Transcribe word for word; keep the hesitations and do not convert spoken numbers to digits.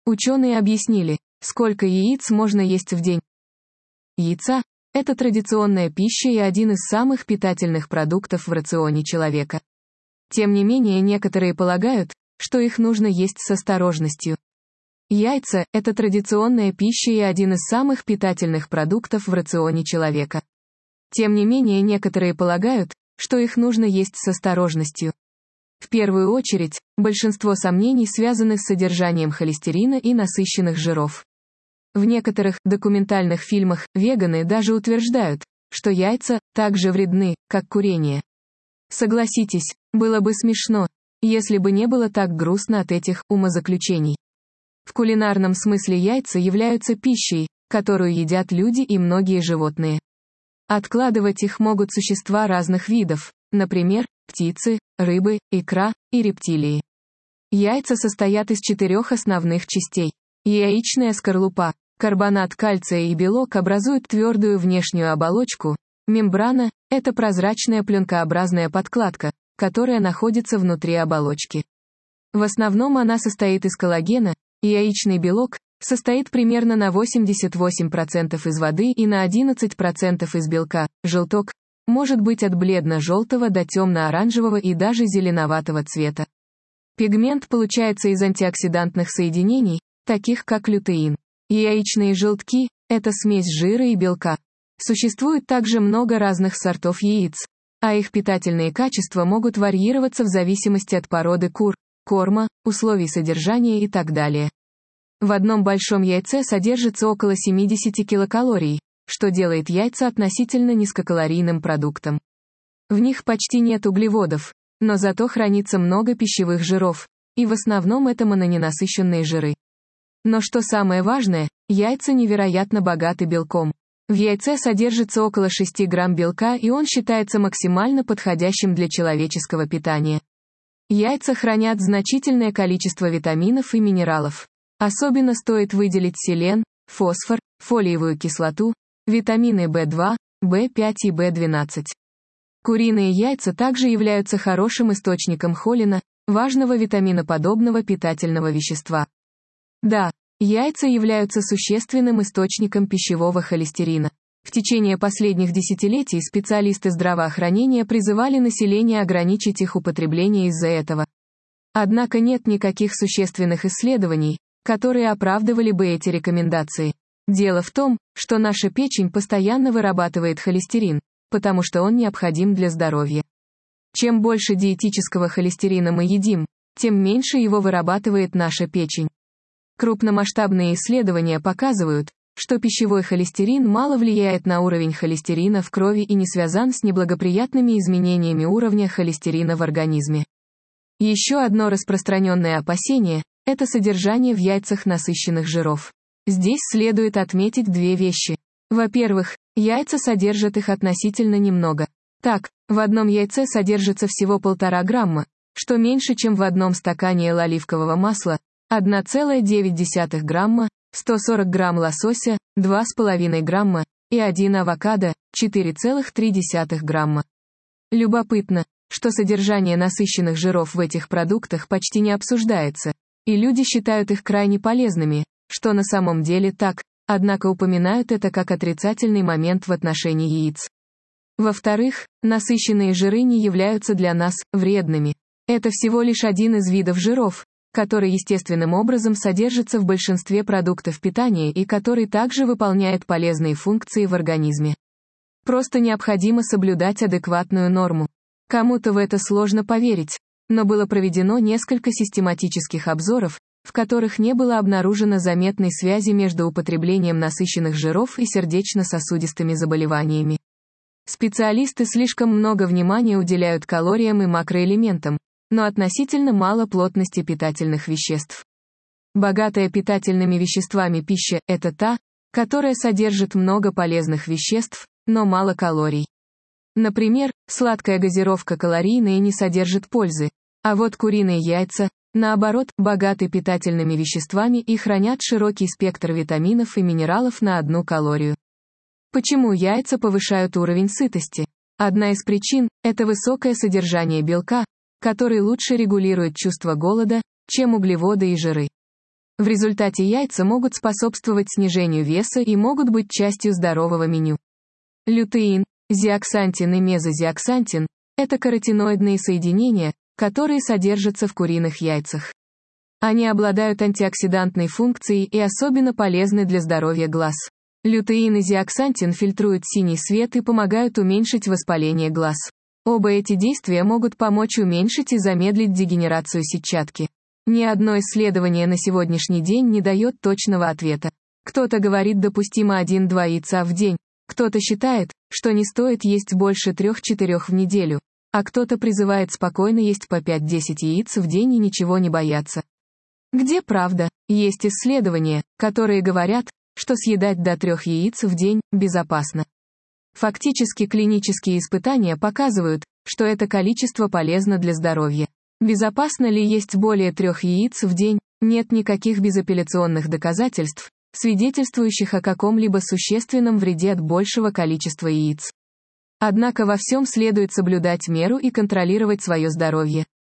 Ученые объяснили, сколько яиц можно есть в день. Яйца – это традиционная пища и один из самых питательных продуктов в рационе человека. Тем не менее, некоторые полагают, что их нужно есть с осторожностью. Яйца – это традиционная пища и один из самых питательных продуктов в рационе человека. Тем не менее, некоторые полагают, что их нужно есть с осторожностью. В первую очередь, большинство сомнений связаны с содержанием холестерина и насыщенных жиров. В некоторых документальных фильмах веганы даже утверждают, что яйца так же вредны, как курение. Согласитесь, было бы смешно, если бы не было так грустно от этих умозаключений. В кулинарном смысле яйца являются пищей, которую едят люди и многие животные. Откладывать их могут существа разных видов, например, птицы, рыбы, икра и рептилии. Яйца состоят из четырех основных частей. Яичная скорлупа, карбонат кальция и белок образуют твердую внешнюю оболочку. Мембрана – это прозрачная пленкообразная подкладка, которая находится внутри оболочки. В основном она состоит из коллагена. Яичный белок состоит примерно на восемьдесят восемь процентов из воды и на одиннадцать процентов из белка. Желток может быть от бледно-желтого до темно-оранжевого и даже зеленоватого цвета. Пигмент получается из антиоксидантных соединений, таких как лютеин. Яичные желтки – это смесь жира и белка. Существует также много разных сортов яиц, а их питательные качества могут варьироваться в зависимости от породы кур, корма, условий содержания и так далее. В одном большом яйце содержится около семьдесят килокалорий, что делает яйца относительно низкокалорийным продуктом. В них почти нет углеводов, но зато хранится много пищевых жиров, и в основном это мононенасыщенные жиры. Но что самое важное, яйца невероятно богаты белком. В яйце содержится около шести грамм белка, и он считается максимально подходящим для человеческого питания. Яйца хранят значительное количество витаминов и минералов. Особенно стоит выделить селен, фосфор, фолиевую кислоту, витамины бэ два, бэ пять и бэ двенадцать. Куриные яйца также являются хорошим источником холина, важного витаминоподобного питательного вещества. Да, яйца являются существенным источником пищевого холестерина. В течение последних десятилетий специалисты здравоохранения призывали население ограничить их употребление из-за этого. Однако нет никаких существенных исследований, которые оправдывали бы эти рекомендации. Дело в том, что наша печень постоянно вырабатывает холестерин, потому что он необходим для здоровья. Чем больше диетического холестерина мы едим, тем меньше его вырабатывает наша печень. Крупномасштабные исследования показывают, что пищевой холестерин мало влияет на уровень холестерина в крови и не связан с неблагоприятными изменениями уровня холестерина в организме. Еще одно распространенное опасение – это содержание в яйцах насыщенных жиров. Здесь следует отметить две вещи. Во-первых, яйца содержат их относительно немного. Так, в одном яйце содержится всего полтора грамма, что меньше, чем в одном стакане оливкового масла, одна целая девять десятых грамма, сто сорок грамм лосося, два с половиной грамма, и один авокадо, четыре целых три десятых грамма. Любопытно, что содержание насыщенных жиров в этих продуктах почти не обсуждается, и люди считают их крайне полезными, что на самом деле так, однако упоминают это как отрицательный момент в отношении яиц. Во-вторых, насыщенные жиры не являются для нас вредными. Это всего лишь один из видов жиров, который естественным образом содержится в большинстве продуктов питания и который также выполняет полезные функции в организме. Просто необходимо соблюдать адекватную норму. Кому-то в это сложно поверить, но было проведено несколько систематических обзоров, в которых не было обнаружено заметной связи между употреблением насыщенных жиров и сердечно-сосудистыми заболеваниями. Специалисты слишком много внимания уделяют калориям и макроэлементам, но относительно мало плотности питательных веществ. Богатая питательными веществами пища – это та, которая содержит много полезных веществ, но мало калорий. Например, сладкая газировка калорийная и не содержит пользы, а вот куриные яйца, наоборот, богаты питательными веществами и хранят широкий спектр витаминов и минералов на одну калорию. Почему яйца повышают уровень сытости? Одна из причин – это высокое содержание белка, который лучше регулирует чувство голода, чем углеводы и жиры. В результате яйца могут способствовать снижению веса и могут быть частью здорового меню. Лютеин, зеаксантин и мезозеаксантин – это каротиноидные соединения, которые содержатся в куриных яйцах. Они обладают антиоксидантной функцией и особенно полезны для здоровья глаз. Лютеин и зеаксантин фильтруют синий свет и помогают уменьшить воспаление глаз. Оба эти действия могут помочь уменьшить и замедлить дегенерацию сетчатки. Ни одно исследование на сегодняшний день не дает точного ответа. Кто-то говорит допустимо один-два яйца в день, кто-то считает, что не стоит есть больше трех-четырех в неделю, а кто-то призывает спокойно есть по пять-десять яиц в день и ничего не бояться. Где правда? Есть исследования, которые говорят, что съедать до трех яиц в день безопасно. Фактически клинические испытания показывают, что это количество полезно для здоровья. Безопасно ли есть более трех яиц в день? Нет никаких безапелляционных доказательств, свидетельствующих о каком-либо существенном вреде от большего количества яиц. Однако во всем следует соблюдать меру и контролировать свое здоровье.